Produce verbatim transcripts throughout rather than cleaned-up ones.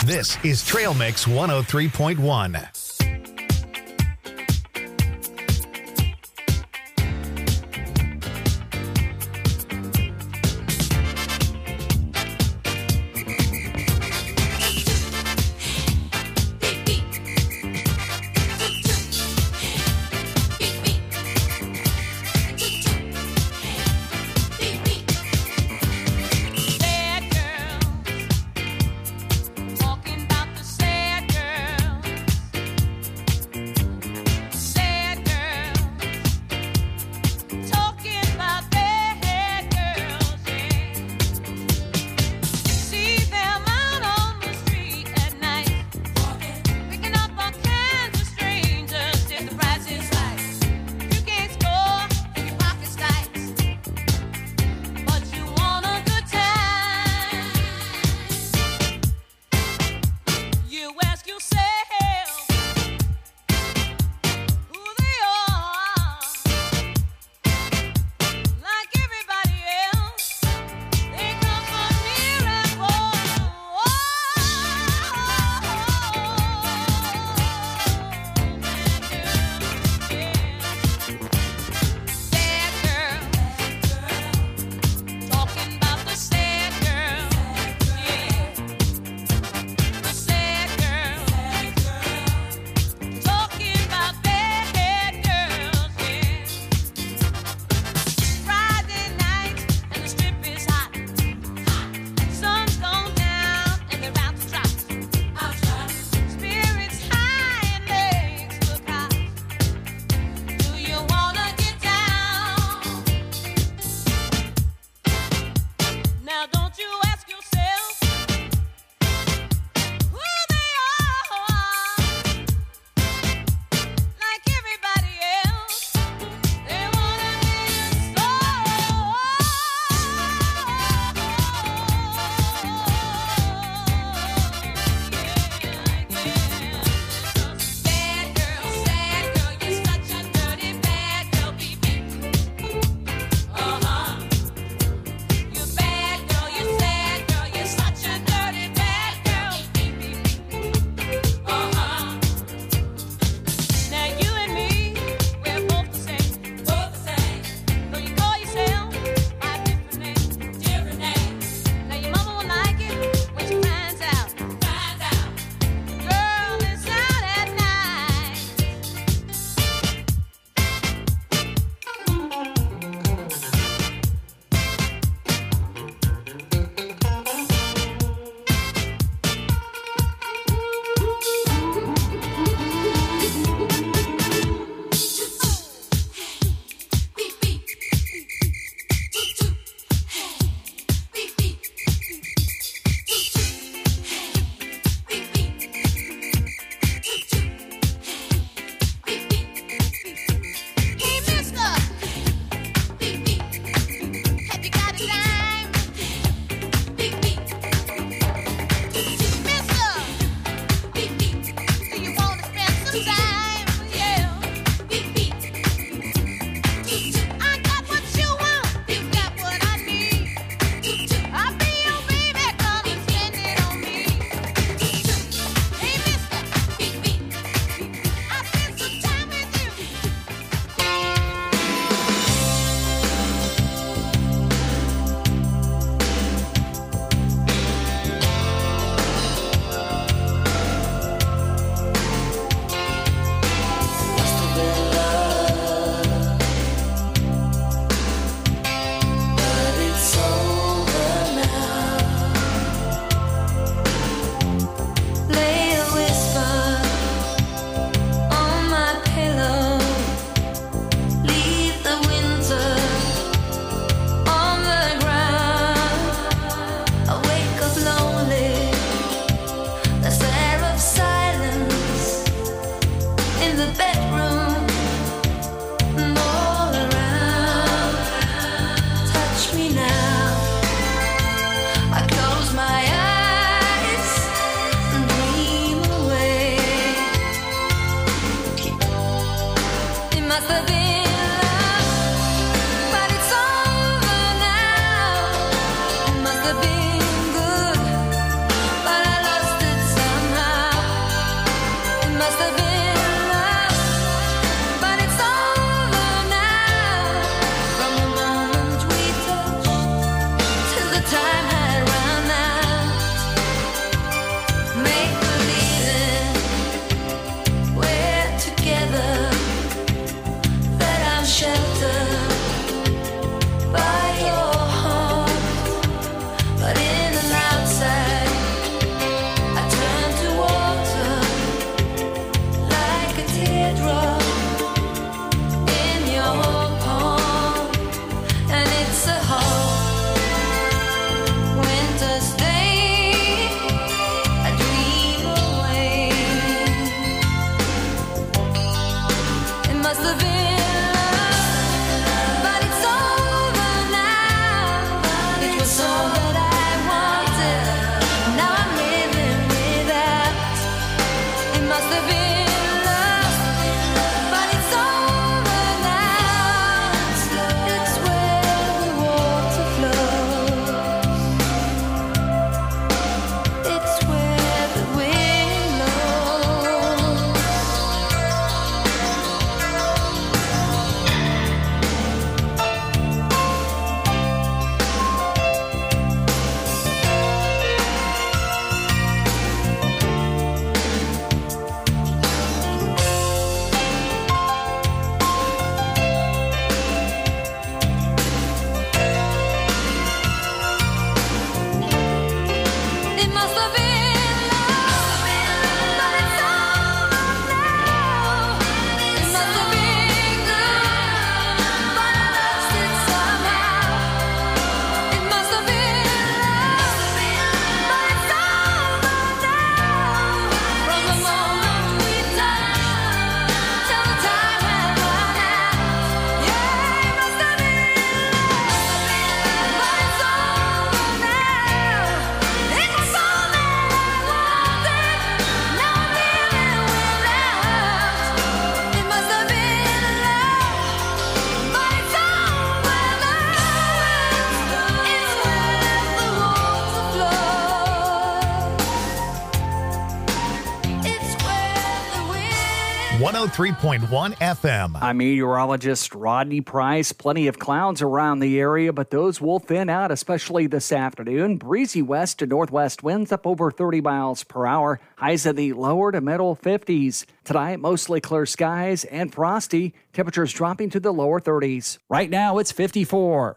This is Trail Mix one oh three point one. Talking about the sad girl one oh three point one F M. I'm meteorologist Rodney Price. Plenty of clouds around the area, but those will thin out, especially this afternoon. Breezy west to northwest winds up over thirty miles per hour. Highs in the lower to middle fifties. Tonight, mostly clear skies and frosty. Temperatures dropping to the lower thirties. Right now, it's fifty-four.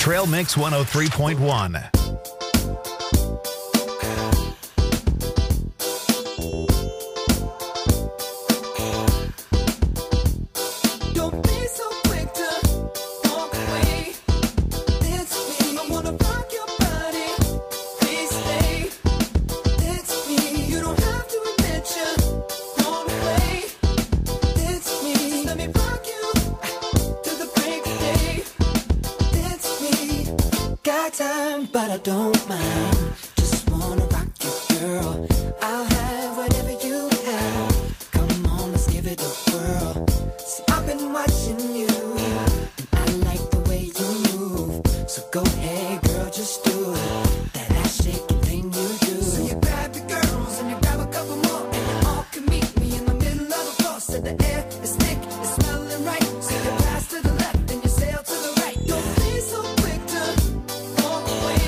Trail Mix one oh three point one. But I don't mind, just wanna rock you, girl. I'll have whatever you have. Come on, let's give it a whirl. See, I've been watching you, and I like the way you move. So go ahead, girl, just do it. That ass shaking thing you do. So you grab your girls and you grab a couple more, and you all can meet me in the middle of the floor. So the air is thick, it's smelling right. So you pass to the left and you sail to the right. Don't be so quick to walk away.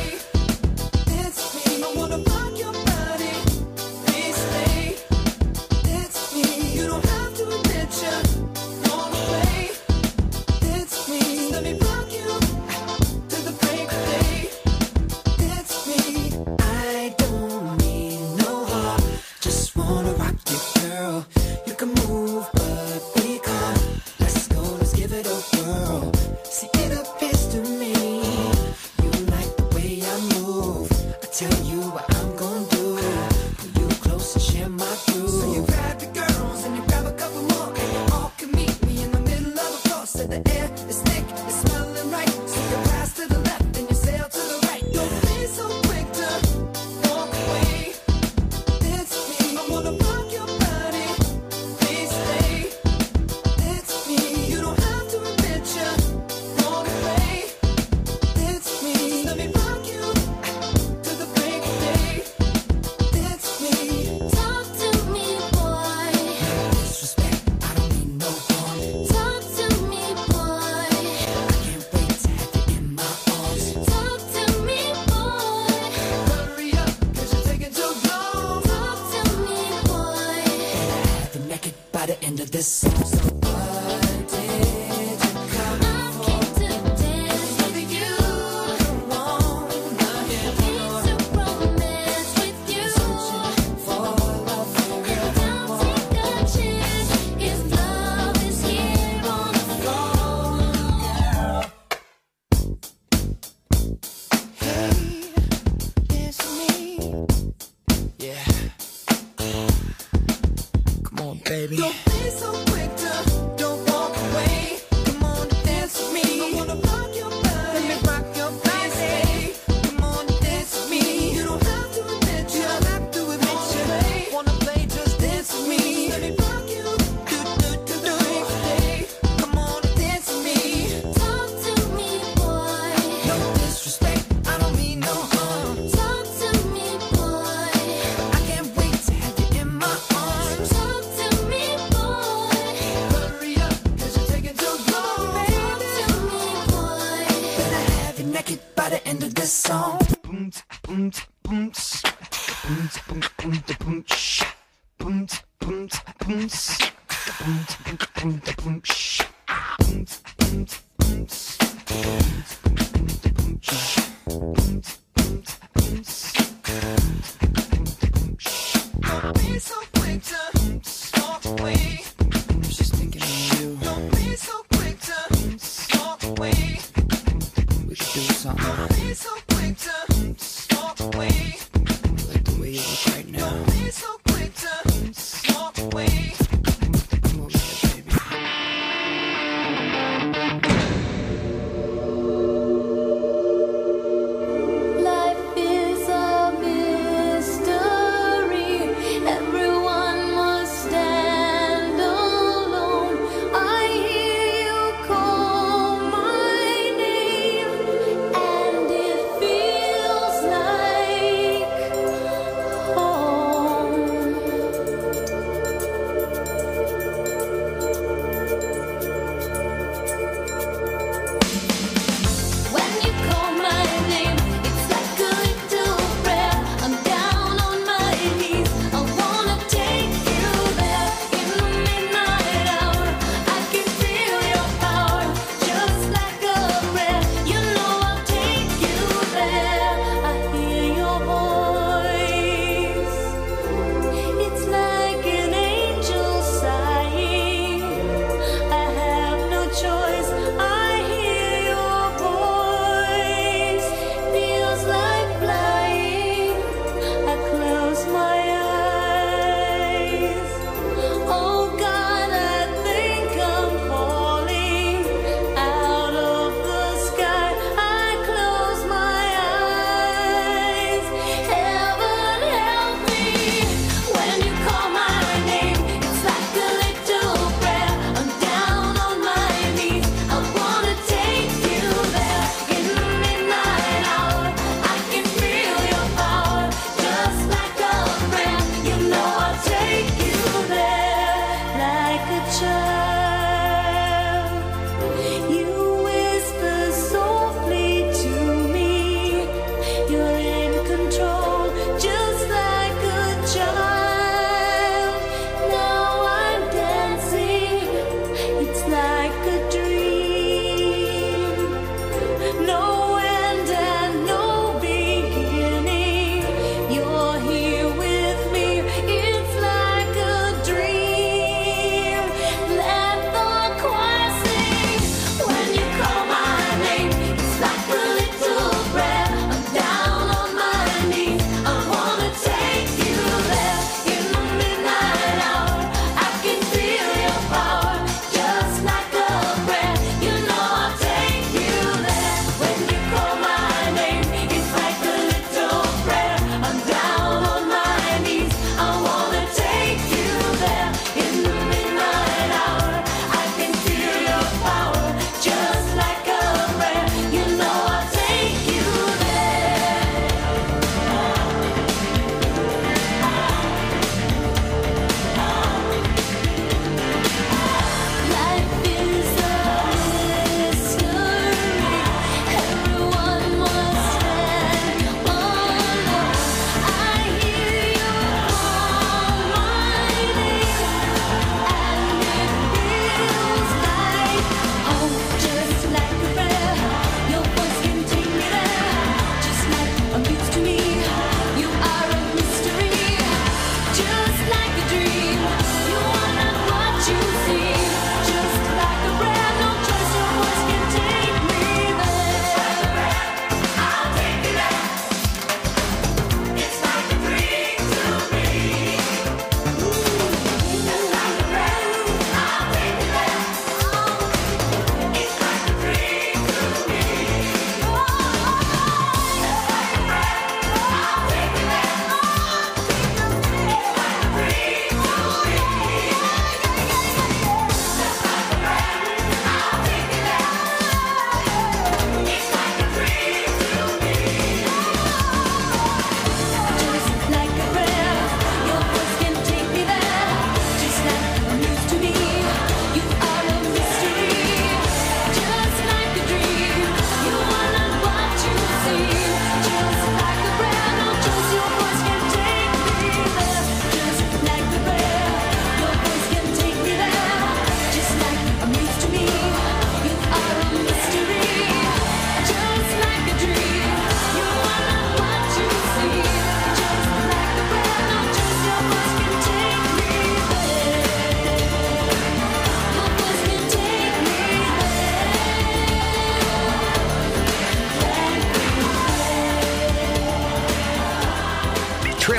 Baby. Don't be so quick to don't walk away. Come on, dance with me. I wanna rock your body. Let me rock your body. Come on, dance with me. You don't have to admit you. You don't have to admit you. Wanna play, just dance with me. Let me rock you. Do do do do do. Come on, dance with me. Talk to me, boy. No disrespect, I don't mean no harm. Talk to me, boy. I can't wait to have you in my arms. Talk to me, boy. Hurry up, cause you're taking too long, baby. Talk to me, boy. Better have you naked by the end of this song. Boom, boom, boom, boom, boom, boom, boom, boom, boom, boom, boom, boom, boom, boom, don't be so quick to walk away. I'm just thinking of you. Don't be so quick to walk away. We could do something. Don't be so quick to walk away. I like the way you look right now.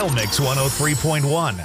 Trail Mix one oh three point one.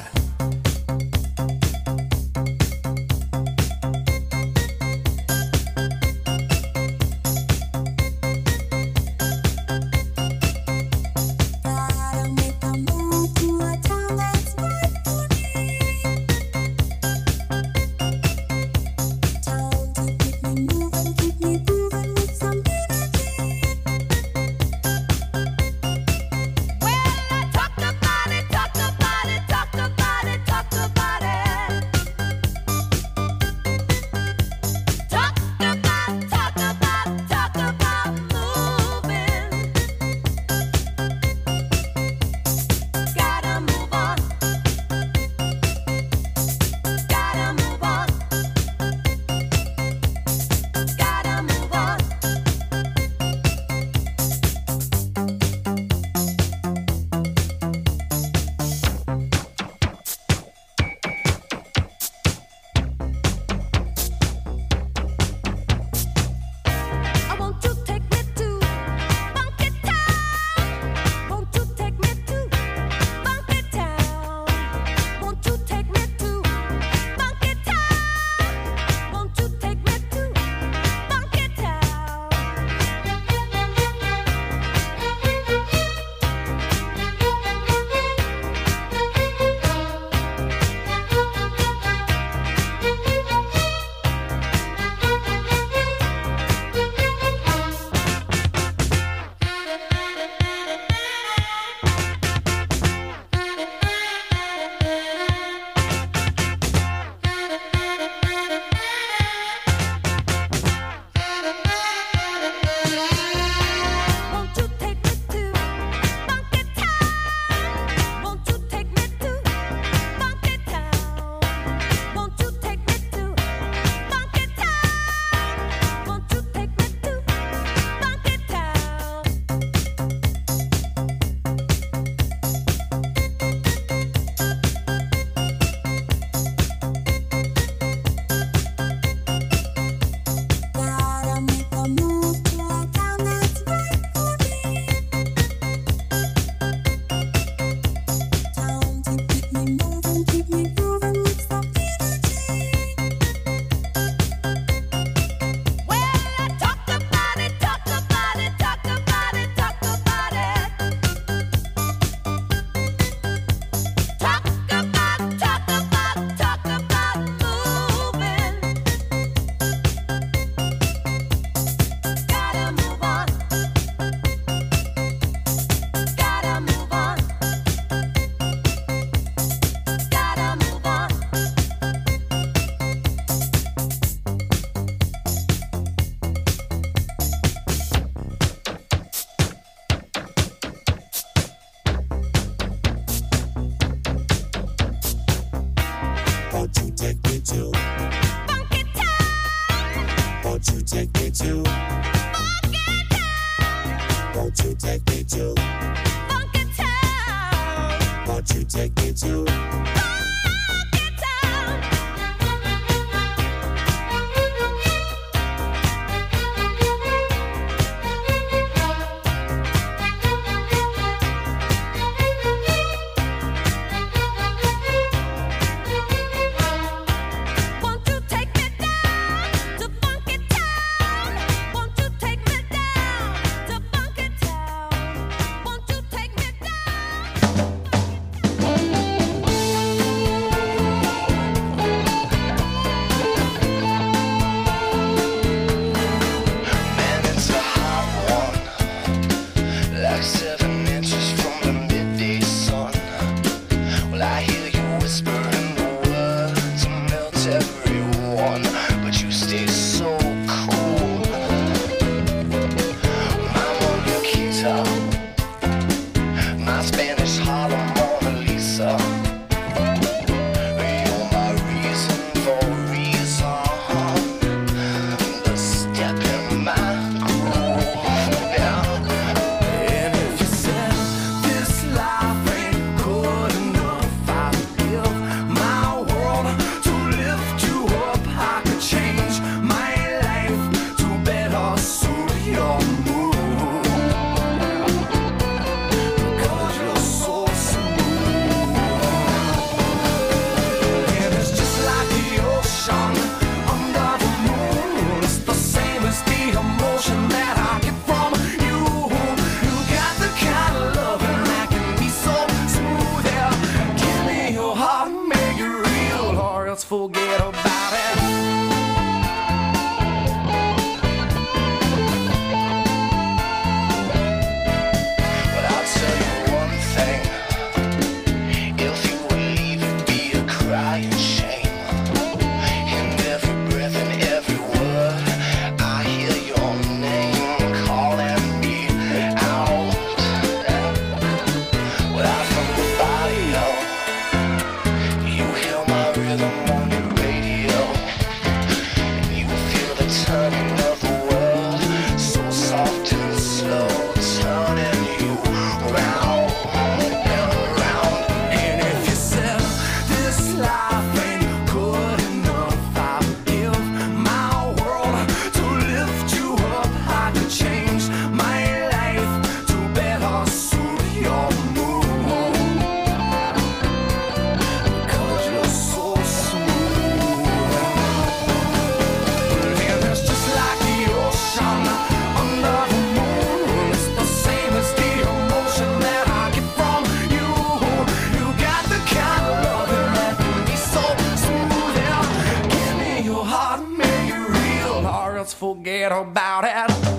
forget about it.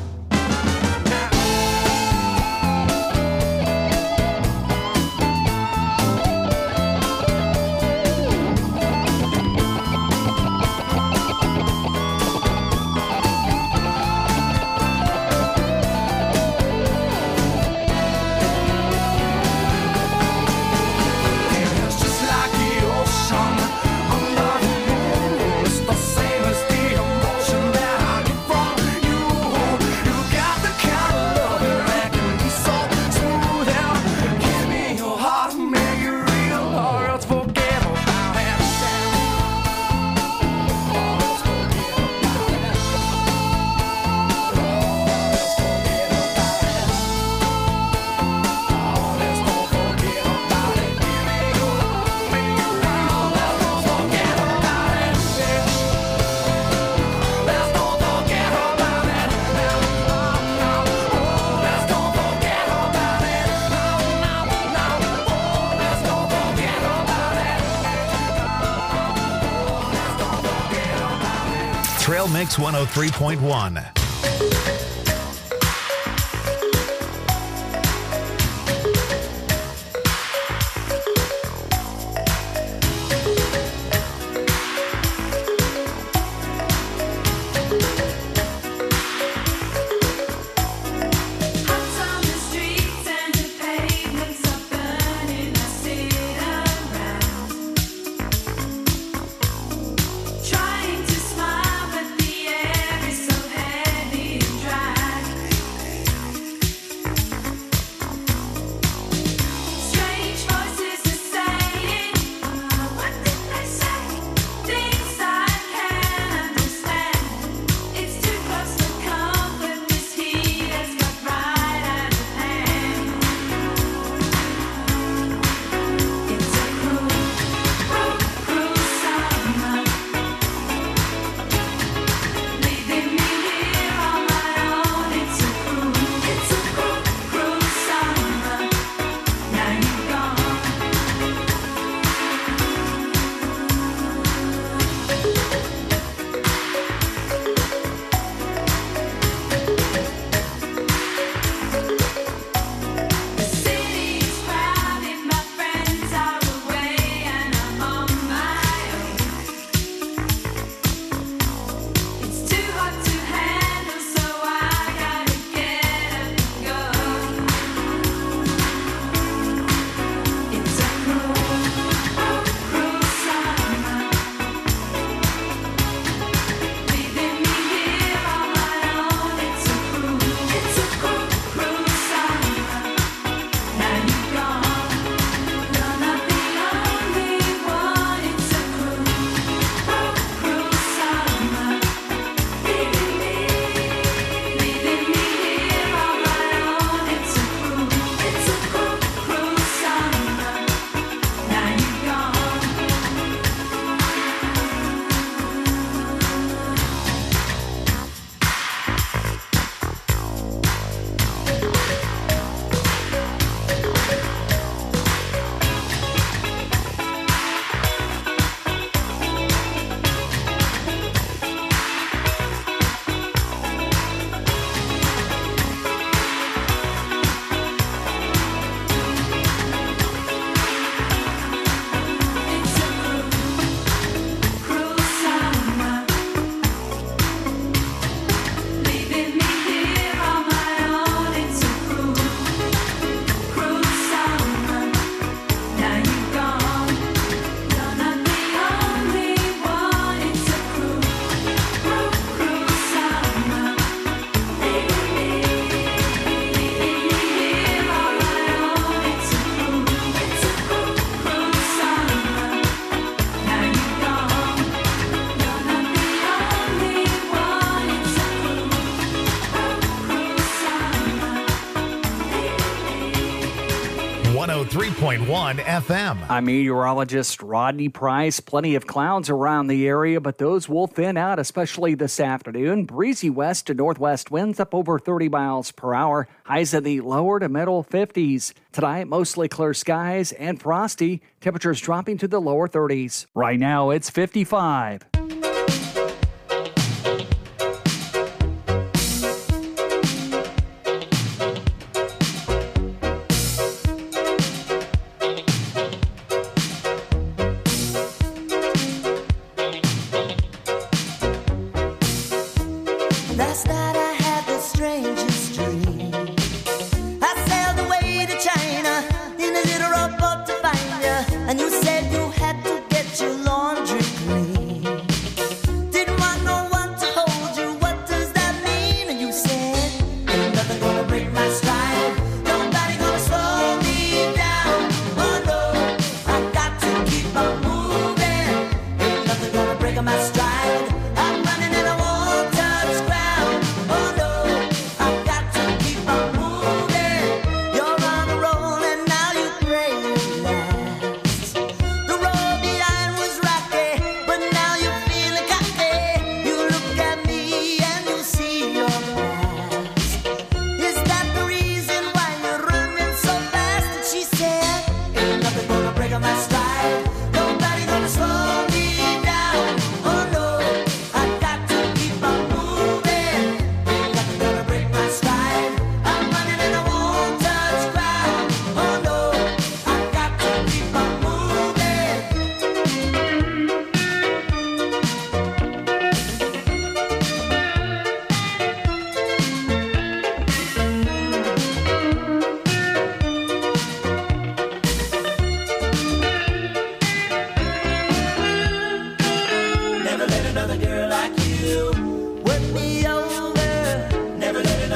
Trail Mix one oh three point one. one oh three point one F M. I'm meteorologist Rodney Price. Plenty of clouds around the area, but those will thin out, especially this afternoon. Breezy west to northwest winds up over thirty miles per hour. Highs in the lower to middle fifties. Tonight, mostly clear skies and frosty. Temperatures dropping to the lower thirties. Right now, it's fifty-five.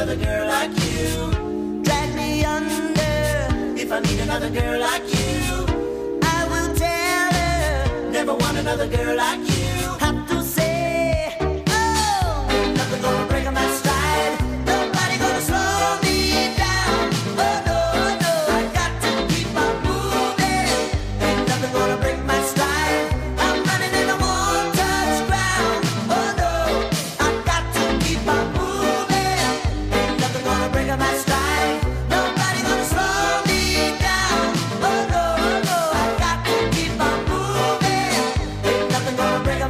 another girl like you. Drag me under if I meet another girl like you. I will tell her, never want another girl like you. Have to say, oh, ain't nothing gonna break my stride. Nobody gonna slow me down. Oh no, no, I got to keep on moving. Ain't nothing gonna break my stride. I'm running and I won't touch ground. Oh no, I got to keep on moving. Ain't nothing gonna break my stride. Nobody gonna slow me down. Oh no, no, I got to keep on moving. Ain't nothing gonna break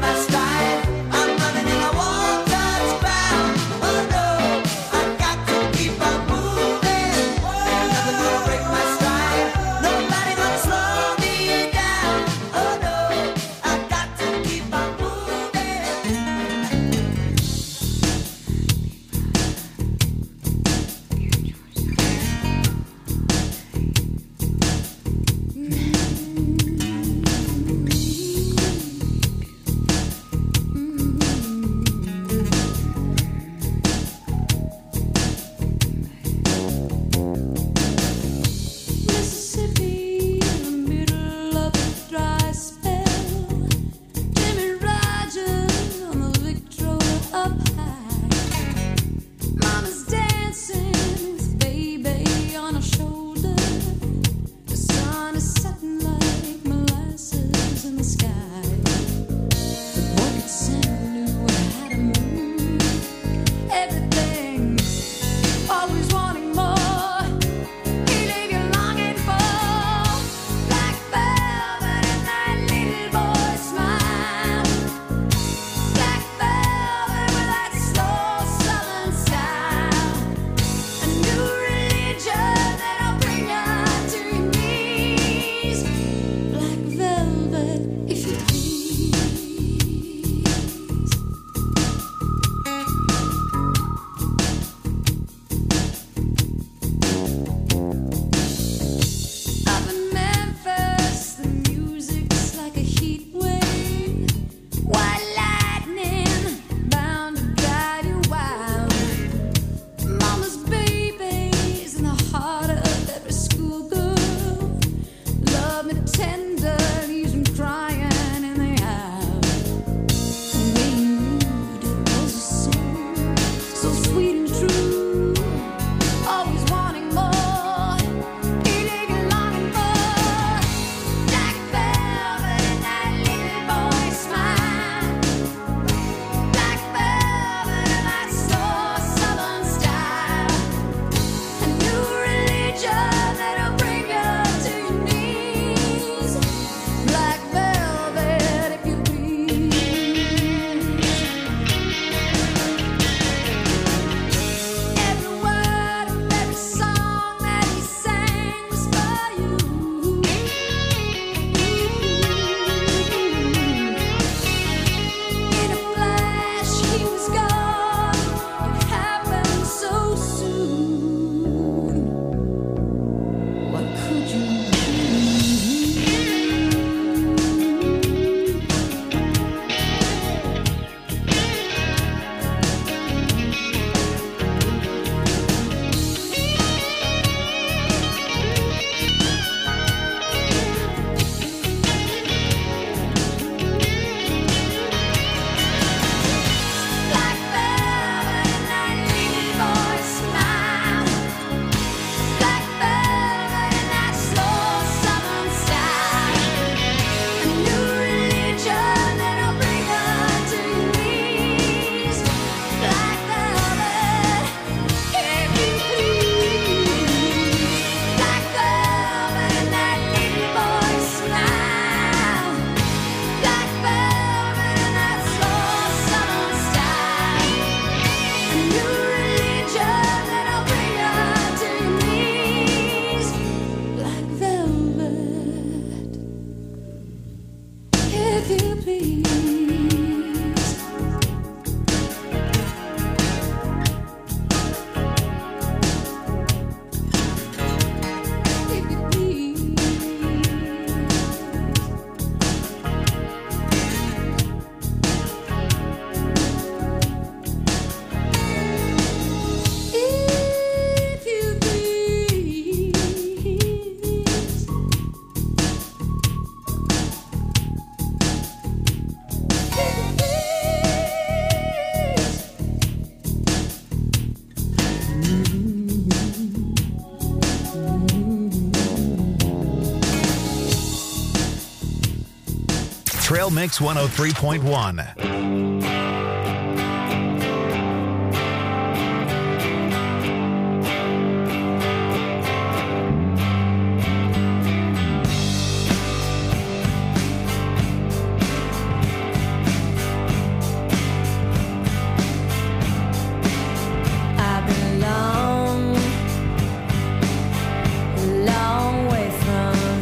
Trail Mix one oh three point one.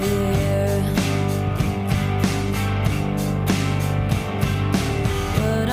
But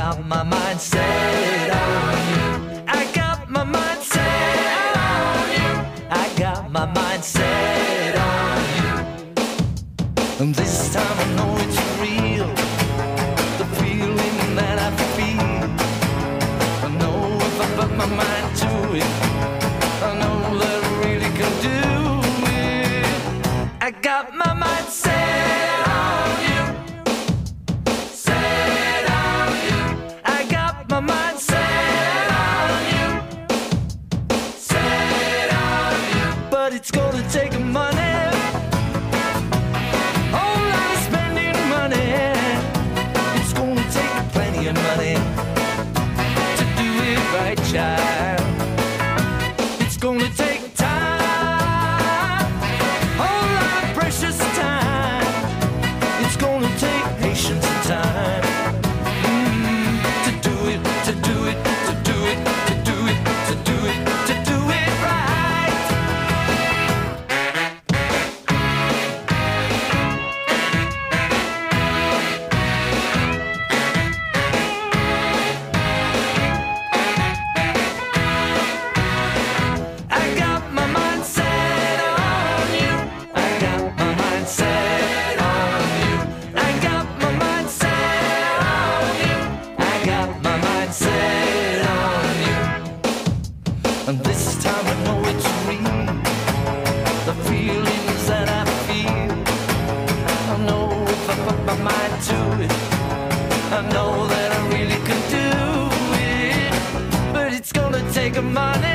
got my mind set on you. I got my mind set on you. I got my mind set on you. And this time I know it's real. The feeling that I feel. I know if I put my mind to it, I know that I really can do it. I got my mind set on you. Set on you. I got my mind set on you. Set on you. But it's gonna take money. Whole lot of spending money. It's gonna take plenty of money to do it right, child. It's gonna take time, whole lot of precious time. It's gonna take patience and time mm, to do it, to do it, to do it, to do it, to do it, to do it right. I got my mind set on you. I got my mind set on you. I got my mind set on you. I got my mind set on you. And this time I know it's real. The feelings that I feel. I know if I put my mind to it, I know that I really can do it. But it's gonna take a money.